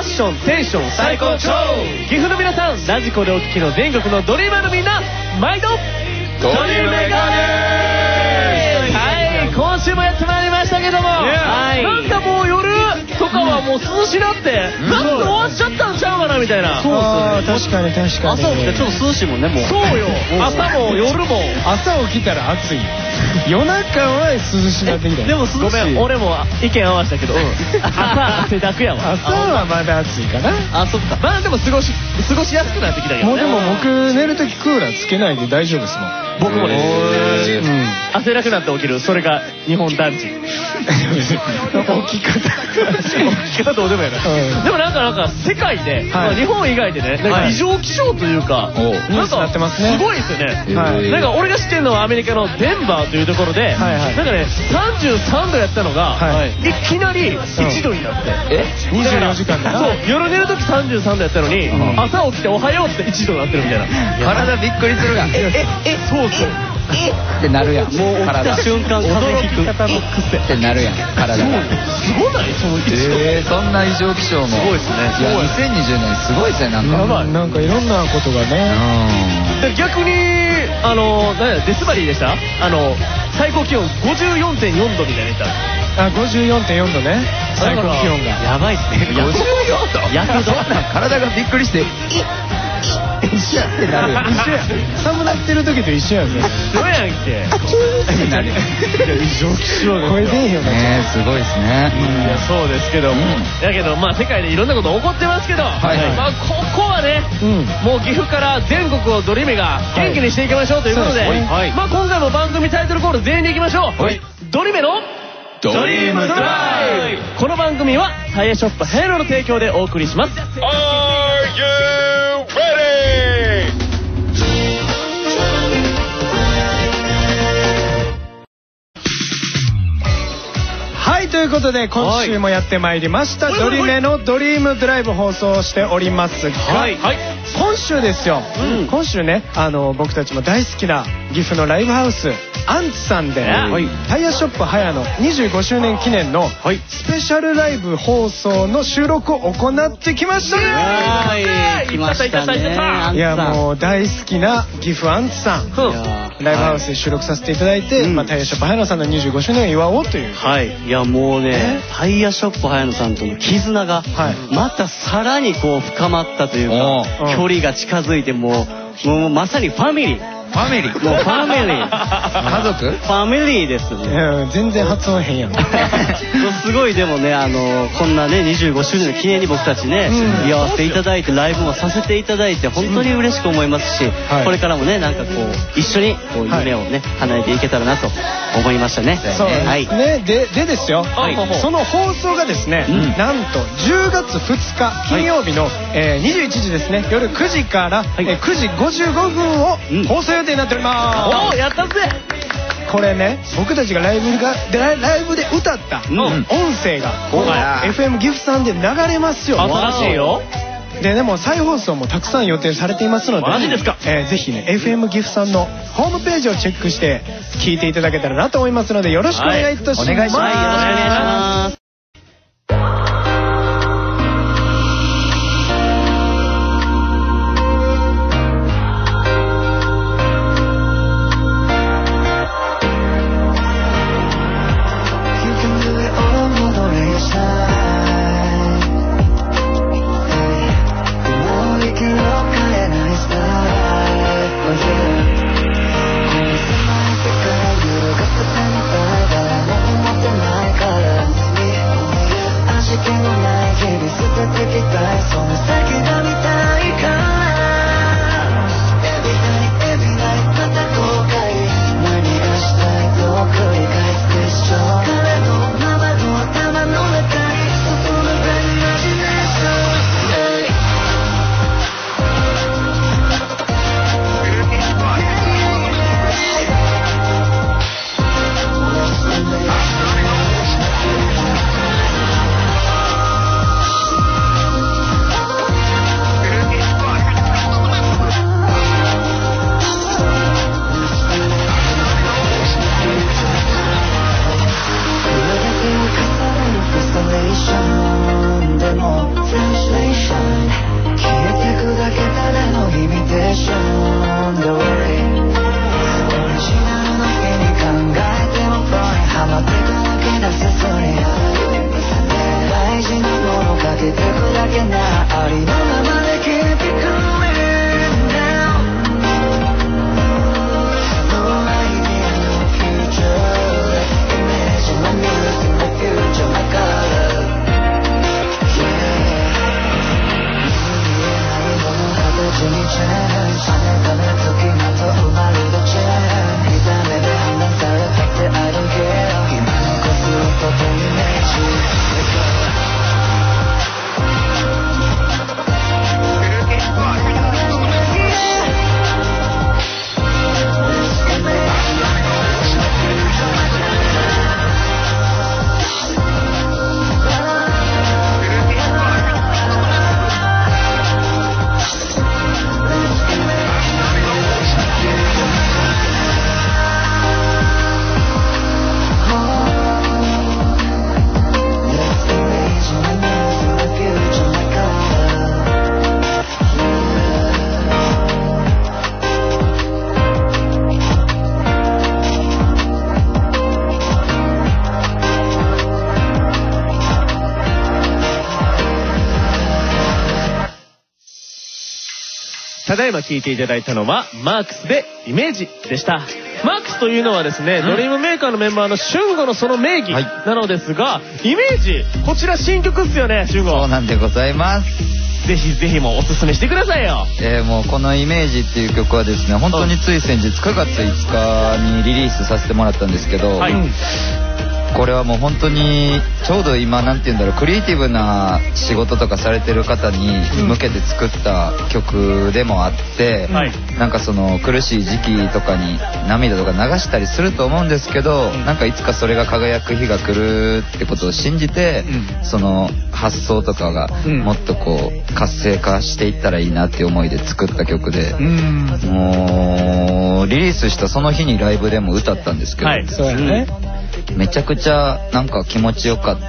ッションテンション最高潮。岐阜の皆さん、ラジコでお聞きの全国のドリーマーのみんな、毎度ドリメガです。はい、今週もやってまいりましたけども、なんかもう夜とかはもう涼しなってなんと終わっちゃったんちゃうかなみたいな。 そうですね、確かに確かに。 朝起きてちょっと涼しいもんね。もうそうよ、朝も夜も。 朝起きたら暑い、夜中は涼しなってきた。 でもごめん、俺も意見合わせたけど、朝汗だくやわ。 朝はまだ暑いかな。 あ、そっか。まあでも過ごしやすくなってきたけどね。 もうでも僕寝るときクーラーつけないで大丈夫ですもん。 僕もね、汗なくなって起きる。それが日本男児。起き方どうでもやな。でもなんか世界で、日本以外でね、異常気象というか、なんかすごいですよね。なんか俺が知ってるのはアメリカのデンバーというところで、なんかね33度やったのがいきなり1度になって、 24時間で。 そう、夜寝るとき33度やったのに、朝起きておはようって1度になってるみたいな。 体びっくりするが、 そうそうってなるやん。もう起きた瞬間風邪ひくってなるやん、体が。 すごない？その1度。 そんな異常気象もすごいですね。いや、2020年すごいですね。なんかいろんなことがね。 逆にデスバリーでした。最高気温 54.4 度みたいな言った。 あ、54.4 度ね。最高気温がやばいっすね。 54度。 やけど。 体がびっくりして。一緒やってなる。 一緒や。寒なってる時と一緒やね。 一緒やんけ。 なる。 異常気象で声出えへんよね。 すごいですね。 いや、そうですけども、だけどまあ世界でいろんなこと起こってますけど、まあここはね、もう岐阜から全国をドリメが元気にしていきましょうということで、まあ今回も番組タイトルコール全員でいきましょう。ドリメのドリームドライブ。この番組はタイヤショップハヤノの提供でお送りします。 はい、ということで今週もやってまいりましたドリメのドリームドライブ放送しておりますが、今週ですよ。今週ね、僕たちも大好きな岐阜のライブハウスアンツさんでタイヤショップハヤの25周年記念のスペシャルライブ放送の収録を行ってきました。 来ましたね。 いや、もう大好きな岐阜アンツさん、ライブハウスで収録させていただいて、タイヤショップハヤノさんの25周年を祝おうという。 いや、もうね、タイヤショップハヤノさんとの絆がまたさらにこう深まったというか、距離が近づいて、もうまさにファミリー。 ファミリー。 もうファミリー。 家族？ ファミリーですね。 全然発音変やん。 すごい。でもね、こんなね25周年の記念に僕たちね祝わせていただいて、ライブもさせていただいて本当に嬉しく思いますし、これからもね、なんかこう一緒にこう夢をね叶えていけたらなと思いましたね。 そうですね。でですよ、その放送がですね、なんと10月2日金曜日の21時ですね、夜9時から9時55分を放送予定になっております。 お、やったぜ。 これね、僕たちがライブで歌った音声がFM 岐阜さんで流れますよ。 新しいよ。 でも再放送もたくさん予定されていますので、 マジですか。 ぜひね FM 岐阜さんのホームページをチェックして聞いていただけたらなと思いますので、よろしくお願いいたします。 お願いします。 よろしくお願いします。 この狭い世界揺るがす天体誰も思ってないからただいま聴いていただいたのはマークスでイメージでした。マークスというのはですね、ドリームメーカーのメンバーの俊吾のその名義なのですが、イメージ、こちら新曲っすよね、俊吾。 そうなんでございます。 ぜひぜひもうおすすめしてくださいよ。 もうこのイメージっていう曲はですね、本当につい先日9月5日にリリースさせてもらったんですけど、これはもう本当にちょうど今なんて言うんだろう、クリエイティブな仕事とかされてる方に向けて作った曲でもあって、なんかその苦しい時期とかに涙とか流したりすると思うんですけど、なんかいつかそれが輝く日が来るってことを信じて、その発想とかがもっとこう活性化していったらいいなっていう思いで作った曲で、もうリリースしたその日にライブでも歌ったんですけど、めちゃくちゃなんか気持ちよかって、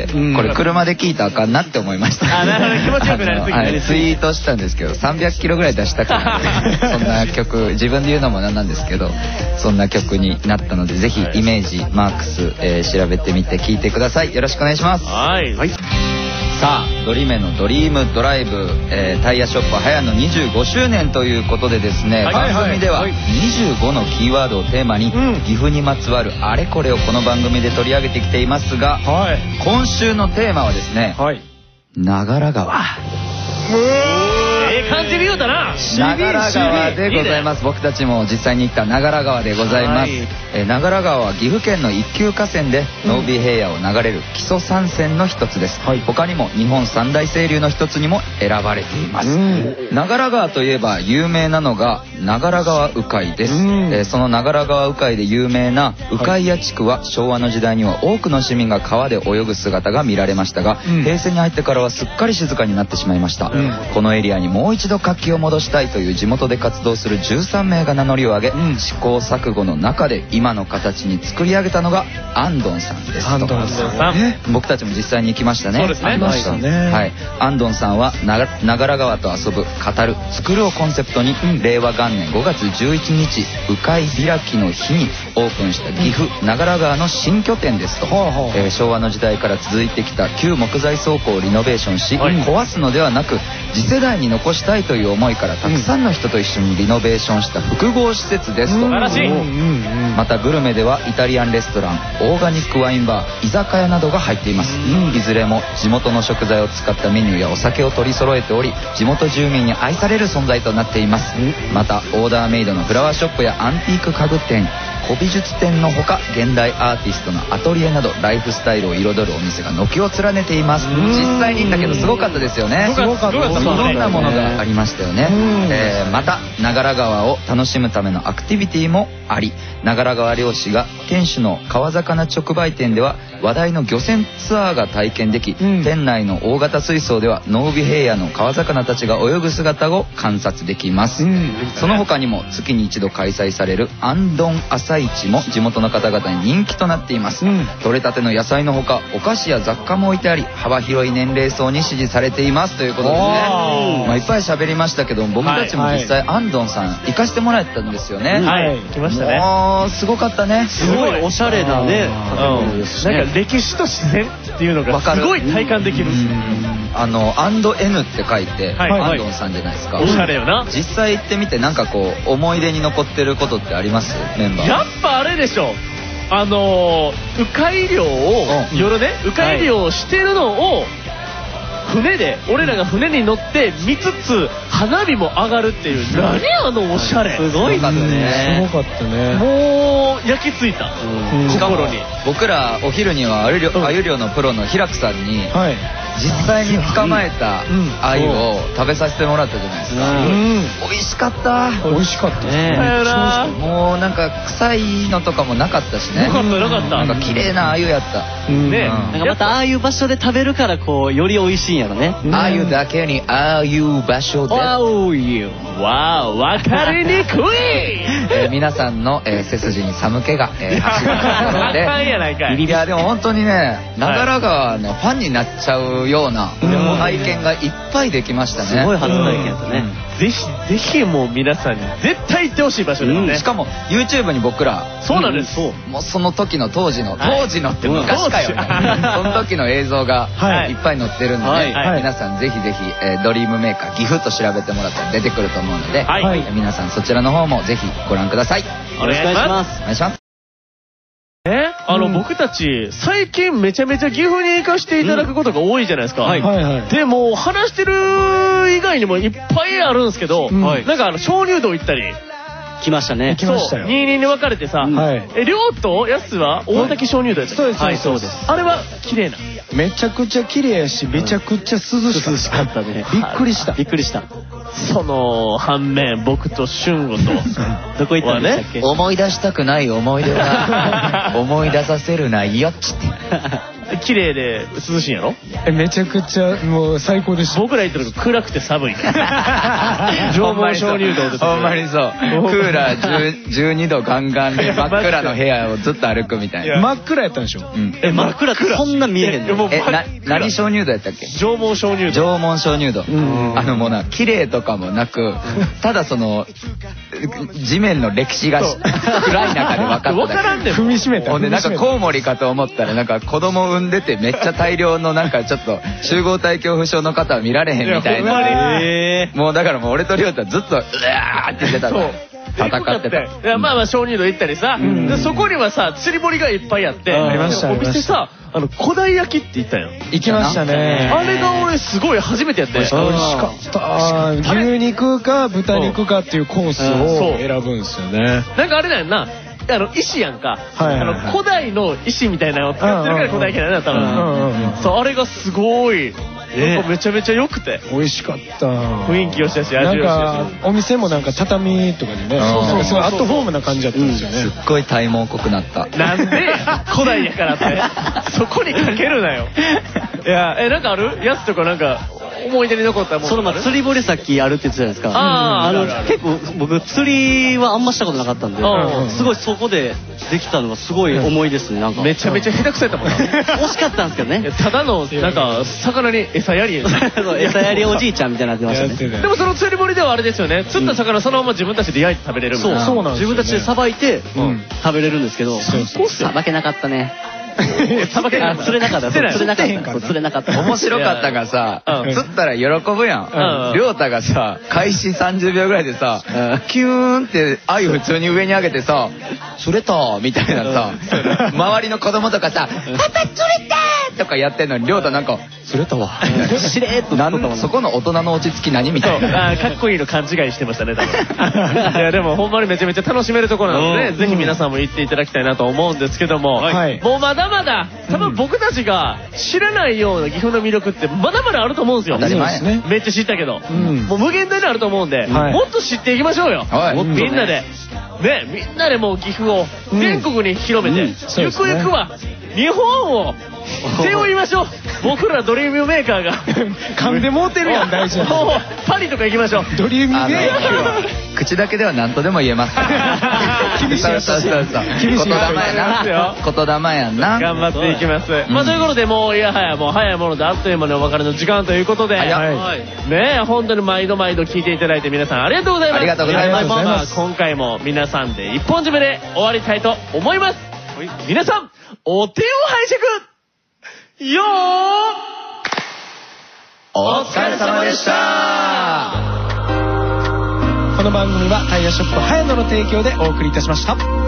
これ車で聴いたらあかんなって思いました。 なるほど、気持ちよくなりすぎてツイートしたんですけど、300キロぐらい出したくなってそんな曲、自分で言うのもなんなんですけど、そんな曲になったので、ぜひイメージマークス、調べてみて聴いてください。よろしくお願いします。さあ、ドリメのドリームドライブ、タイヤショップはやの25周年ということでですね、番組では25のキーワードをテーマに、岐阜にまつわるあれこれをこの番組で取り上げてきていますが、今週のテーマはですね、長良川。 感じるようだな。 長良川でございます。僕たちも実際に行った長良川でございます。長良川は岐阜県の一級河川で濃尾平野を流れる木曽三川の一つです。他にも日本三大清流の一つにも選ばれています。長良川といえば有名なのが長良川鵜飼です。その長良川鵜飼で有名な鵜飼屋地区は昭和の時代には多くの市民が川で泳ぐ姿が見られましたが、平成に入ってからはすっかり静かになってしまいました。このエリアにもう一度活気を戻したいという地元で活動する13名が名乗りを上げ、試行錯誤の中で今の形に作り上げたのがアンドンさんです。僕たちも実際に行きましたね。アンドンさんは長良川と遊ぶ、語る、作るをコンセプトに、令和元年5月11日鵜飼開きの日にオープンした岐阜長良川の新拠点ですと。昭和の時代から続いてきた旧木材倉庫をリノベーションし、壊すのではなく次世代に残したいという思いから、たくさんの人と一緒にリノベーションした複合施設ですと。またグルメではイタリアンレストラン、オーガニックワインバー、居酒屋などが入っています。いずれも地元の食材を使ったメニューやお酒を取り揃えており、地元住民に愛される存在となっています。またオーダーメイドのフラワーショップやアンティーク家具店、古美術店のほか、現代アーティストのアトリエなどライフスタイルを彩るお店が軒を連ねています。実際に行ったけどすごかったですよね。いろんなものがありましたよね。また長良川を楽しむためのアクティビティもあり、長良川漁師が店主の川魚直売店では話題の漁船ツアーが体験でき、店内の大型水槽では濃尾平野の川魚たちが泳ぐ姿を観察できます。その他にも月に一度開催されるアンドン朝市も地元の方々に人気となっています。取れたての野菜のほかお菓子や雑貨も置いてあり、幅広い年齢層に支持されていますということですね。いっぱい喋りましたけど、僕たちも実際アンドンさん行かしてもらったんですよね。 来ましたね。 もうすごかったね。 すごいおしゃれなね、なんか歴史と自然っていうのがすごい体感できる。 &N って書いてアンドンさんじゃないですか。 おしゃれよな。 実際行ってみてなんかこう思い出に残ってることってあります？メンバー。 やっぱあれでしょ。迂回漁を夜ね迂回漁をしてるのを船で俺らが船に乗って見つつ花火も上がるっていう、何あのおしゃれ。 すごいかったね。 すごかったね。 もう焼き付いた心に。 僕らお昼には鮎漁のプロの平久さんに実際に捕まえた鮎を食べさせてもらったじゃないですか。美味しかった。 美味しかったね。 もうなんか臭いのとかもなかったしね。 なかった。 なんか綺麗な鮎やった。 ね。なんかまたああいう場所で食べるからこうより美味しいんやろね。 鮎だけにああいう場所で。 わかりにくい。 皆さんの背筋に寒気が走るところで。いやでも本当にね、長良川のファンになっちゃうような体験がいっぱいできましたね。 すごい初体験だったね。 ぜひもう皆さんに絶対行ってほしい場所ですね。 しかも YouTube に僕らそうなんです。 もうその時の当時のって昔かよね。その時の映像がいっぱい載ってるんで皆さんぜひドリームメーカー岐阜と調べてもらったら出てくると思うので皆さんそちらの方もぜひご覧ください。 お願いします。 お願いします。 僕たち最近めちゃめちゃ岐阜に行かせていただくことが多いじゃないですか。でも話してる以外にもいっぱいあるんですけど、なんか鍾乳洞行ったり来ましたね。 行きましたよ。 2に分かれてさ、亮とやすは大滝鍾乳洞やった。 そうです。 あれは綺麗な。 めちゃくちゃ綺麗やし、めちゃくちゃ涼しかったね。びっくりした。 その反面僕と俊吾とどこ行ったんでしたっけ？ 思い出したくない思い出は思い出させるなよっちって。 綺麗で涼しいんやろ？ めちゃくちゃもう最高でした。 僕ら行った時暗くて寒い。縄文鍾乳洞です。 ほんまにそう。クーラー12度ガンガンで真っ暗の部屋をずっと歩くみたいな。 真っ暗やったんでしょ？ 真っ暗ってそんな見えへんの？ 何鍾乳洞やったっけ？ 縄文鍾乳洞。 縄文鍾乳洞。もうな綺麗とかもなくただその地面の歴史が暗い中で分かっただけ。 分からんねん。 踏みしめた。 ほんでなんかコウモリかと思ったらなんか子供産んでてめっちゃ大量のなんかちょっと集合体恐怖症の方は見られへんみたいな。もうだからもう俺と亮太ずっとうわーって出たの。戦ってた。 まあ鍾乳洞行ったりさ、そこにはさ釣り堀がいっぱいあってお店さ古代焼きって言ったよ。 行きましたね。 あれが俺すごい初めてやって。美味しかった。牛肉か豚肉かっていうコースを選ぶんですよね。 なんかあれだよな。石やんか。古代の石みたいなのを使ってるから古代焼きなんだったら。そう、あれがすごい。めちゃめちゃ良くて美味しかった。 雰囲気良しだし味良しだし。 お店もなんか畳とかでね、すごいアットホームな感じだったんですよね。 すっごい体毛濃くなった。 なんで古代やからってそこにかけるなよ。いやなんかある？やつとかなんか思い出に残ったもの。 釣り堀先あるって言ってたじゃないですか。結構僕釣りはあんましたことなかったんで、すごいそこでできたのがすごい思いですね。なんかめちゃめちゃ下手くそやったもんな。 惜しかったんですけどね。 ただのなんか魚に餌やり。 餌やりおじいちゃんみたいになってましたね。 でもその釣り堀ではあれですよね。釣った魚そのまま自分たちで焼いて食べれるみたいな。 そうなんです。自分たちでさばいて食べれるんですけど、さばけなかったね。釣れなかった。 面白かったがさ、釣ったら喜ぶやん。亮太がさ開始30秒ぐらいでさキューンって鮎普通に上に上げてさ釣れたみたいなさ、周りの子供とかさパパ釣れたとかやってんのに亮太なんか釣れたわしれーっとなっとったもん。 そこの大人の落ち着き何みたいな。 かっこいいの勘違いしてましたね多分。いやでもほんまにめちゃめちゃ楽しめるところなのでぜひ皆さんも行っていただきたいなと思うんですけども、もうまだまだ多分僕たちが知らないような岐阜の魅力ってまだまだあると思うんですよ。 当たり前ですね。 めっちゃ知ったけどもう無限大にあると思うんでもっと知っていきましょうよ。みんなでみんなでもう岐阜を全国に広めてゆくゆくは日本を背負いましょう。僕らドリームメーカーが噛んでもうてるやん大丈夫。 パリとか行きましょう。 ドリームメーカー口だけでは何とでも言えますから。厳しい。言霊やな。言霊やんな。 頑張っていきます。まあということでもう早いものであっという間にお別れの時間ということでね本当に毎度聞いていただいて皆さんありがとうございます。 ありがとうございます。 今回も皆さんで一本締めで終わりたいと思います。皆さんお手を拝借よー。 お疲れ様でした。 この番組はタイヤショップはやのの提供でお送りいたしました。